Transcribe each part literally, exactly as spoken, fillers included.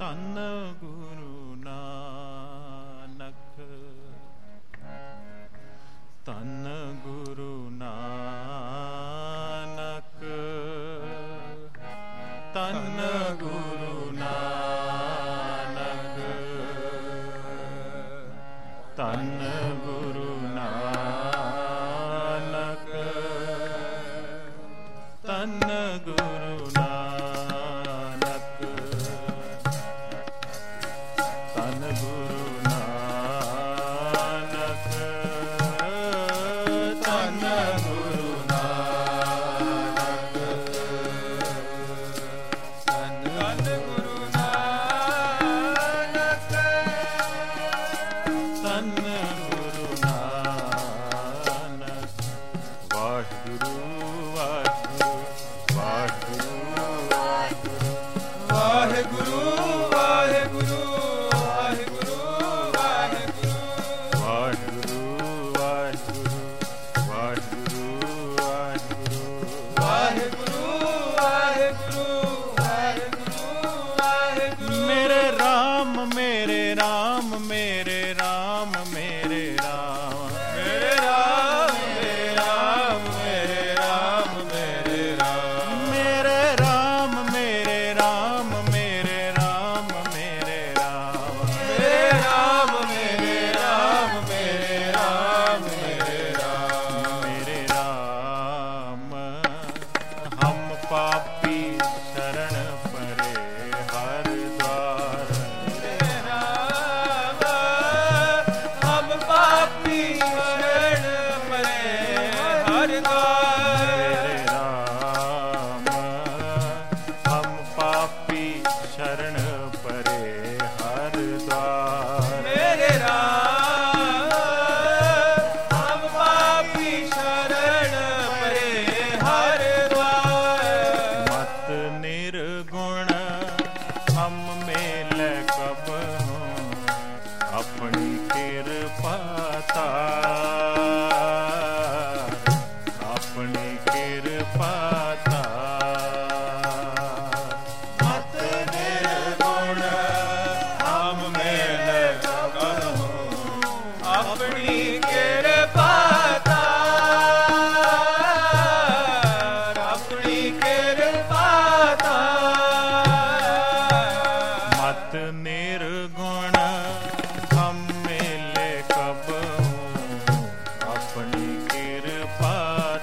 ਧੰਨ ਗੁਰੂ ਨਾਨਕ, ਧੰਨ ਗੁਰੂ ਨਾਨਕ, ਧੰਨ ਗੁਰੂ ਨਾਨਕ, ਧੰਨ ਗੁਰੂ ਨਾਨਕ, ਧੰਨ ਗੁਰੂ ਨਾਨਕ, ਧੰਨ ਗੁਰੂ ਨਾਨਕ, ਧੰਨ ਗੁਰੂ ਨਾਨਕ, ਧੰਨ ਗੁਰੂ ਨਾਨਕ, ਧੰਨ ਗੁਰੂ ਨਾਨਕ। ਵਾਹਿਗੁਰੂ ਵਾਹਿਗੁਰੂ ਵਾਹਿਗੁਰੂ ਵਾਹਿਗੁਰੂ ਵਾਹਿਗੁਰੂ ਵਾਹਿਗੁਰੂ ਵਾਹਿਗੁਰੂ ਵਾਹਿਗੁਰੂ ਵਾਹਿਗੁਰੂ ਵਾਹਿਗੁਰੂ ਵਾਹਿਗੁਰੂ। ਮੇਰੇ ਰਾਮ ਮੇਰੇ ਰਾਮ ਮੇਰੇ ਰਾਮ ਮੇਰੇ ਰਾਮ ਮੇਰੇ ਰਾਮ ਮੇਰੇ ਰਾਮ ਮੇਰੇ ਰਾਮ ਮੇਰੇ ਰਾਮ ਮੇਰੇ ਰਾਮ ਮੇਰੇ ਰਾਮ ਮੇਰੇ ਰਾਮ ਮੇਰੇ ਰਾਮ ਮੇਰੇ ਰਾਮ ਮੇਰੇ ਰਾਮ ਮੇਰੇ ਰਾਮ ਮੇਰੇ ਰਾਮ। ਹਮ ਪਾਪੀ ਸ਼ਰਨ ਪਰੇ ਹਰ द्वार, ਮੇਰੇ ਰਾਮ ਹਮ ਪਾਪੀ ਸ਼ਰਨ ਪਰੇ ਹਰ द्वार, ਮੇਰੇ ਰਾਮ ਹਮ ਪਾਪੀ ਸ਼ਰਨ ਪਰੇ ਹਰ द्वार, ਮੇਰੇ ਰਾਮ ਹਮ ਪਾਪੀ ਸ਼ਰਨ ਪਰੇ ਹਰ द्वार। ਮਤ ਨਿਰਗੁਣ ਹਮ ਮੇਲੇ ਕਬਹੂ, ਆਪਣੀ ਕਿਰਪਾ ਤਾਰ, ਆਪਣੀ ਕਿਰਪਾ ਤਾਰ। ਮਤ ਨਿਰਗੁਣ ਹਮ ਮੇਲੇ ਕਬਹੂ, ਆਪਣੀ ਕਿਰਪਾ ਤਾਰ, ਆਪਣੀ ਕਿਰਪਾ ਤਾਰ। ਮਤ ਨਿਰਗੁਣ ਹਮ ਮੇਲੇ ਕਬਹੂ, ਆਪਣੀ ਕਿਰਪਾ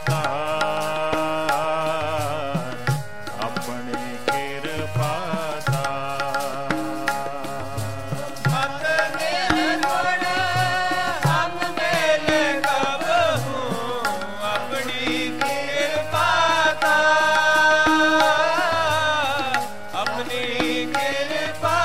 ਤਾਰ, ਆਪਣੀ ਕਿਰਪਾ ਤਾਰ। ਮਤ ਨਿਰਗੁਣ ਹਮ ਮੇਲੇ ਕਬਹੂ, ਆਪਣੀ ਕਿਰਪਾ ਤਾਰ, ਆਪਣੀ ਕਿਰਪਾ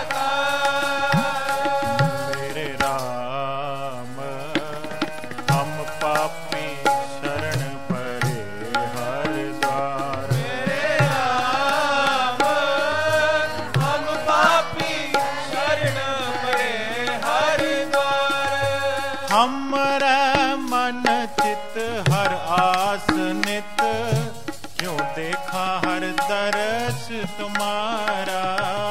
ਤਾਰ। ਮੇਰੇ ਰਾਮ ਹਮ ਪਾਪੀ ਸ਼ਰਨ ਪਰੇ ਹਰ द्वार, ਮੇਰੇ ਰਾਮ ਹਮ ਪਾਪੀ ਸ਼ਰਨ ਪਰੇ ਹਰ द्वार। ਹਮਰੇ ਮਨ ਚਿਤ ਹਰ ਆਸ ਨਿਤ, ਕਿਉ ਦੇਖਾ ਹਰ ਦਰਸ ਤੁਮਾਰਾ।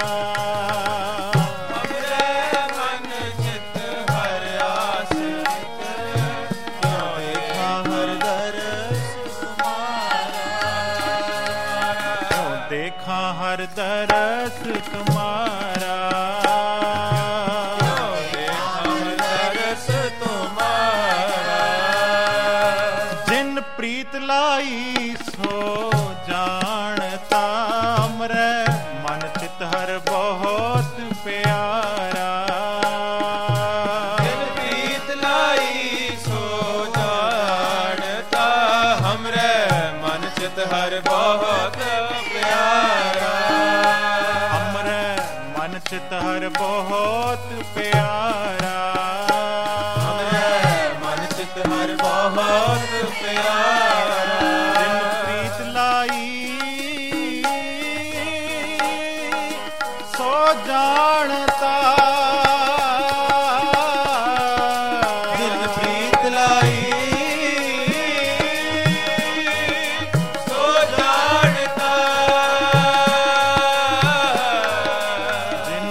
ਹਮਰੇ ਮਨ ਚਿਤ ਹਰ ਆਸ ਨਿਤ, ਕਿਉ ਦੇਖਾ ਹਰ ਦਰਸ ਤੁਮਾਰਾ। ਕਿਉ ਦੇਖਾ ਹਰ ਦਰਸ ਤੁਮਾਰਾ, ਕਿਉ ਦੇਖਾ ਹਰ ਦਰਸ ਤੁਮਾਰਾ। ਜਿਨ ਪ੍ਰੀਤ ਲਾਈ ਸੋ ਜਾਣਤਾ, ਹਮਰੇ ਮਨ ਚਿਤ ਹਰ ਬਹੁਤ ਪਿਆਰਾ। ਜਿਨ ਪ੍ਰੀਤ ਲਾਈ ਸੋ ਜਾਣਤਾ, ਹਮਰੇ ਮਨ ਚਿਤ ਹਰ ਬਹੁਤ ਪਿਆਰਾ। ਹਮਰੇ ਮਨ ਚਿਤ ਹਰ ਬਹੁਤ ਪਿਆਰਾ, ਹਮਰੇ ਮਨ ਚਿਤ ਹਰ ਬਹੁਤ ਪਿਆਰਾ। ਜਿਨ ਪ੍ਰੀਤ ਲਾਈ ਸੋ ਜਾਣਤਾ, ਜਿਨ ਪ੍ਰੀਤ ਲਾਈ ਸੋ ਜਾਣਤਾ। ਜਿਨ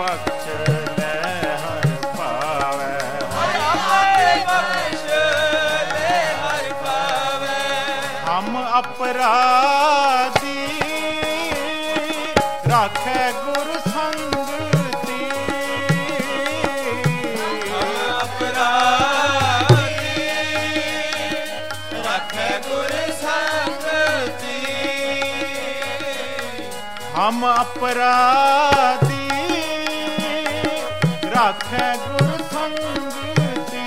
बख्श ले हर पावे, बख्श ले हर पावे। हम अपराधी राखे गुरु संगति, अपराधी राखे गुरु संगति। हम अपराधी राखे गुरु संगति,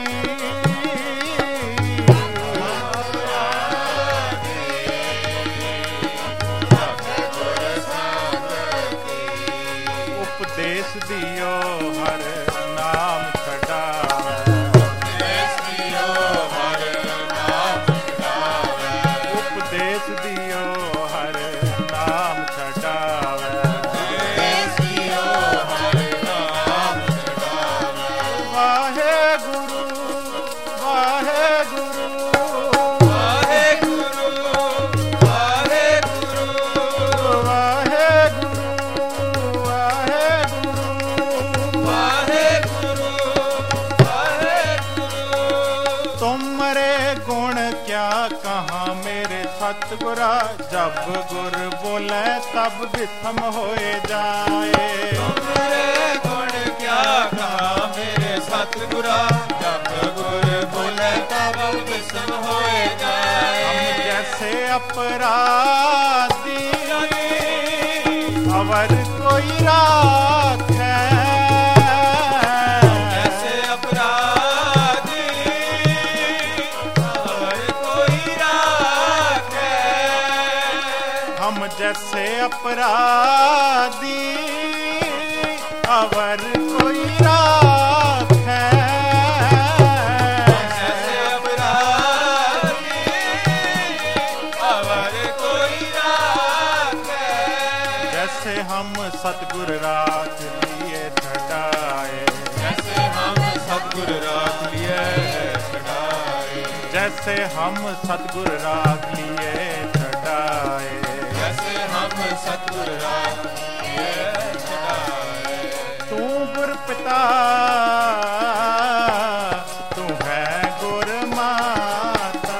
उपदेश दियो हर नाम छड़ावे, उपदेश दियो हर नाम छड़ावे, उपदेश दियो हर नाम छड़ावे, उपदेश दियो हर नाम छड़ावे। वाहे गुरु वाहे गुरु वाहे गुरु वाहे गुरु वाहे गुरु वाहे गुरु वाहे गुरु वाहे गुरु। तुमरे गुण क्या कहाँ मेरे सतगुरा, जब गुर बोले तब विषम होए जाए। तुमरे गुण क्या कहा मेरे सतगुरा, जब गुर बोले तब विषम होए जाए। हम जैसे अपराधी अवर कोई राखे, जैसे अपराधी और कोई राखे। हम जैसे अपराधी अवर कोई राखे, जैसे अपराधी और कोई राखे। जैसे हम सतगुर राख लिए छड़ाए, जैसे हम सतगुर राख लिए छड़ाए, जैसे हम सतगुर राख लिए छड़ाए, जैसे हम सतगुर राख लिए छड़ाए। तू गुर पिता तू है गुर माता,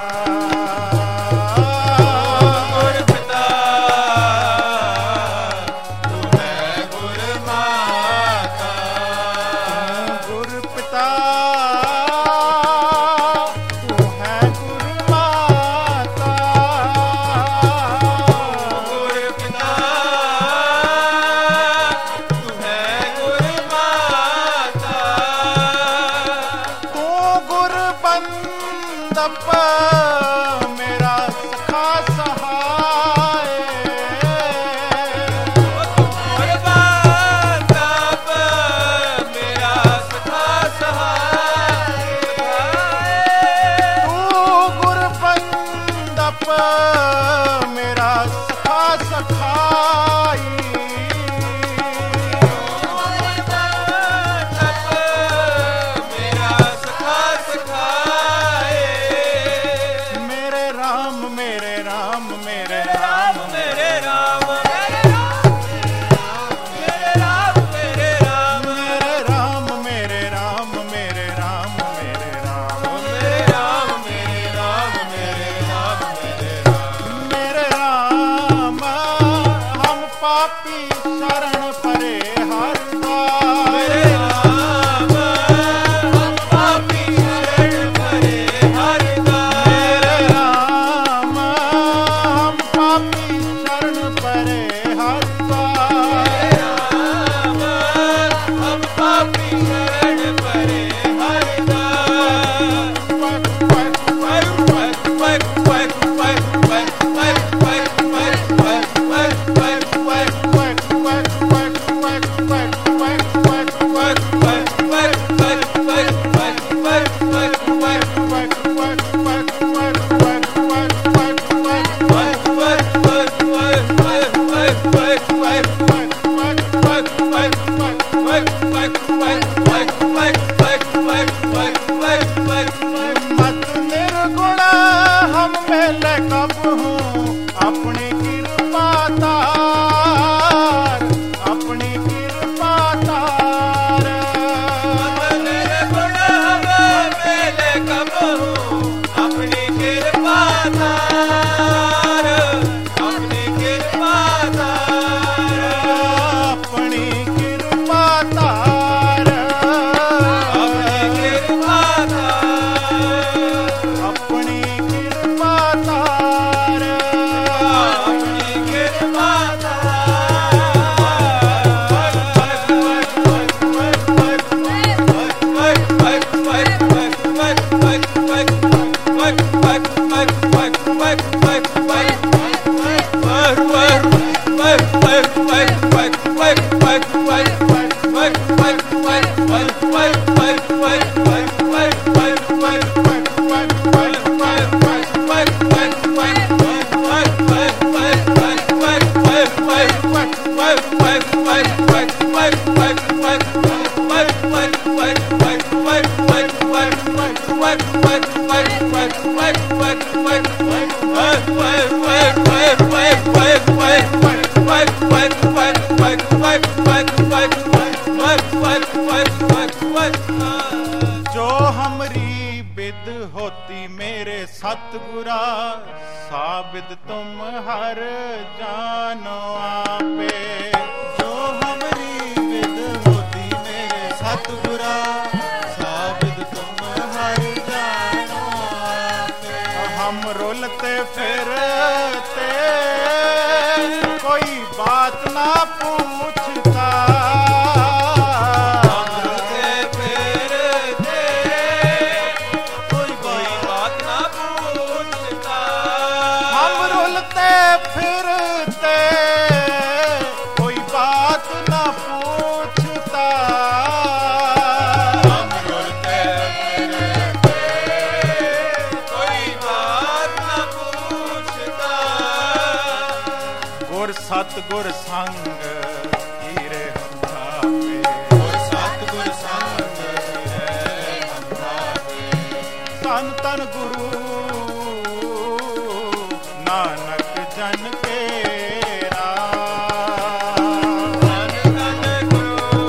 गुर पिता तू है गुर माता, गुर पिता तू है गुर माता, गुर पिता तू है गुर माता। तू गुर बंदप मेरा सखा सहाय, गुर बंदप मेरा सखा सहाय। तू गुर बंदप मेरा सखा सखाई, मेरा सखा सखाए। मेरे राम मेरे राम मेरे राम मेरे राम मेरे राम मेरे राम मेरे राम मेरे राम मेरे राम मेरे राम मेरे राम मेरे राम मेरे राम मेरे राम मेरे राम हम पापी शरण परे हर मेरे राम हम पापी शरण परे हर मेरे राम हम पापी शरण परे हर राम हम पापी शरण परे हर मत निर्गुण हम मेले कब हूँ अपनी कृपा तार, अपनी कृपा तार। ਕਿਰਪਾ ਧਾਰ ਆਪਣੀ ਕਿਰਪਾ ਧਾਰ ਆਪਣੀ ਕਿਰਪਾ ਧਾਰ ਆਪਣੀ ਕਿਰਪਾ ਧਾਰ ਆਪਣੀ ਕਿਰਪਾ जो हमरी बिद होती मेरे सतगुरा साबिद तुम हर जानो आपे जो हमरी विद होती मेरे सतगुरा साबिद तुम हर जानो आपे हम रुलते फिरते कोई बात ना पूछता फिरते कोई बात ना पूछता हम रुलते फिरते कोई बात ना पूछता गुर सतगुर संग हीरे हंथा पे और सतगुर संग हीरे हंथा पे तन तन गुरु नानक जन के तन तन गुरु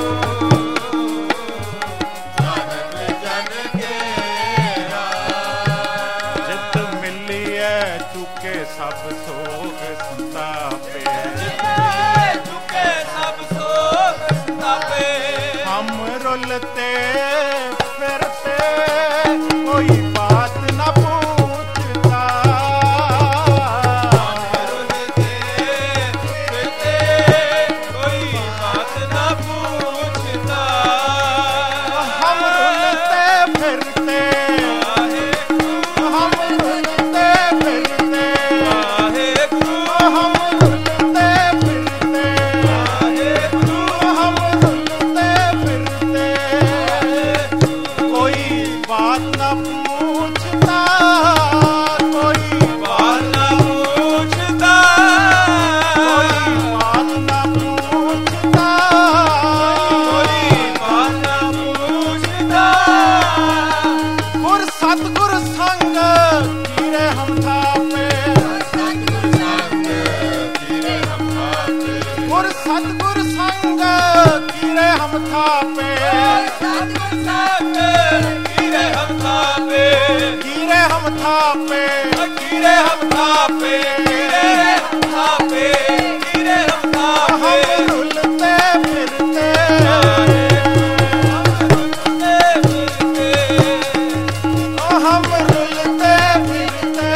नानक जन के जित मिलिए चुके सब सोग संतापे चुके सब सोग संतापे हम रुलते फिरते कोई बात न पूछता रुलते फिरते कोई बात ना पूछता हम रुलते फिरते हम रुलते फिरते वाहे गुरु हम रुलते फिरते वाहे गुरु हम रुलते फिरते कोई बात न पूछता कोई बात ना पूछता कोई बात न पूछता कोई बात ना पूछता गुर सतगुर संग कीरे हम थापे सतगुर संग कीरे हम थापे गुर सतगुर संग कीरे हम थापे सतगुर संग कीरे हम थापे कीरे हम थापे कीरे हम थापे कीरे हम थापे कीरे हम थापे हम रुलते फिरते हम रुलते फिरते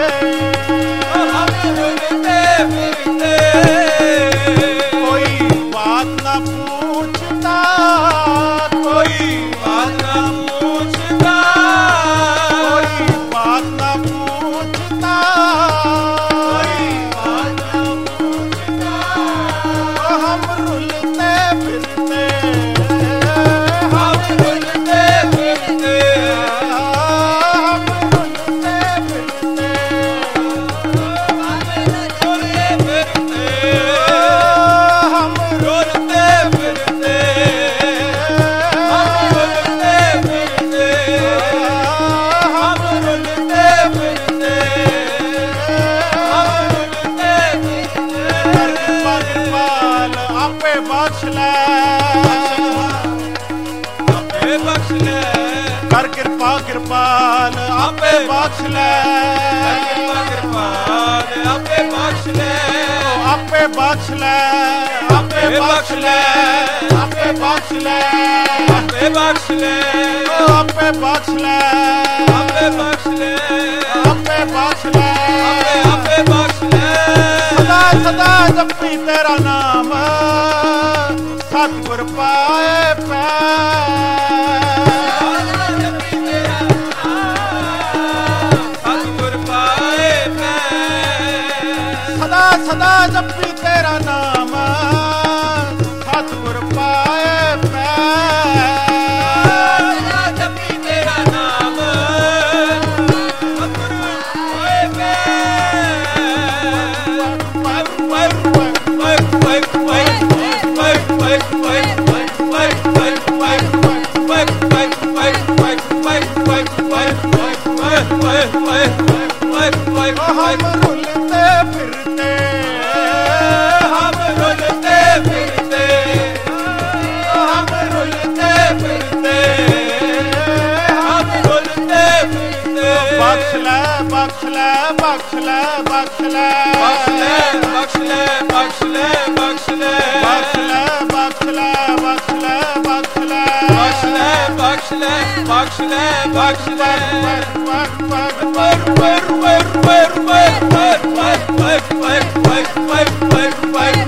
कोई बात न पूछता कोई बात ना पूछता कोई बात न पूछता कोई बात ना पूछता हम रुलते फिरते हम रुलते फिरते हम रुलते फिरते हम रुलते फिरते हम रुलते फिरते हम रुलते फिरते हम रुलते फिरते हम रुलते फिरते पाल आपे बख्श ले आपे बख्श ले कर कृपा कृपाल आपे बख्श ले कृपा कृपाल आपे बख्श ले ਆਪੇ ਬਖਸ਼ ਲੈ ਆਪੇ ਬਖਸ਼ ਲੈ ਆਪੇ ਬਖਸ਼ ਲੈ ਆਪੇ ਬਖਸ਼ ਲੈ ਆਪੇ ਬਖਸ਼ ਲੈ ਆਪੇ ਬਖਸ਼ ਲੈ ਆਪੇ ਬਖਸ਼ ਲੈ ਆਪੇ ਆਪੇ ਬਖਸ਼ ਲੈ ਸਦਾ ਸਦਾ ਜਪੀ ਤੇਰਾ ਨਾਮ ਸਤਿਗੁਰ ਪਾਏ ਪੈ ਸਦਾ ਜਪੀ ਤੇਰਾ ਨਾਮ ਸਤਿਗੁਰ ਪਾਏ ਪੈ ਸਦਾ ਜਪੀ ਤੇਰਾ ਨਾਮ ਸਤਿਗੁਰ ਪਾਏ ਪੈ ਹਮ ਰੁਲਤੇ ਫਿਰਤੇ ਹਮ ਰੁਲਤੇ ਫਿਰਤੇ ਹਮ ਰੁਲਤੇ ਫਿਰਤੇ ਹਮ ਰੁਲਤੇ ਫਿਰਤੇ ਬਖਸ਼ ਲੈ ਬਖਸ਼ ਲੈ ਬਖਸ਼ ਲੈ ਬਖਸ਼ ਲੈ ਬਖਸ਼ ਲੈ ਬਖਸ਼ ਲੈ ਬਖਸ਼ ਲੈ ਬਖਸ਼ ਲੈ ਬਖਸ਼ ਲੈ ਬਖਸ਼ ਲੈ ਬਖਸ਼ ਲੈ ਬਖਸ਼ ਲੈ ਬਖਸ਼ ਲੈ ਬਖਸ਼ ਲੈ ਬਖਸ਼ ਲੈ ਵਰ ਵਰ ਵਰ ਵਰ ਵਰ ਵਰ ਵਰ ਵਰ ਵਰ ਵਰ ਵਰ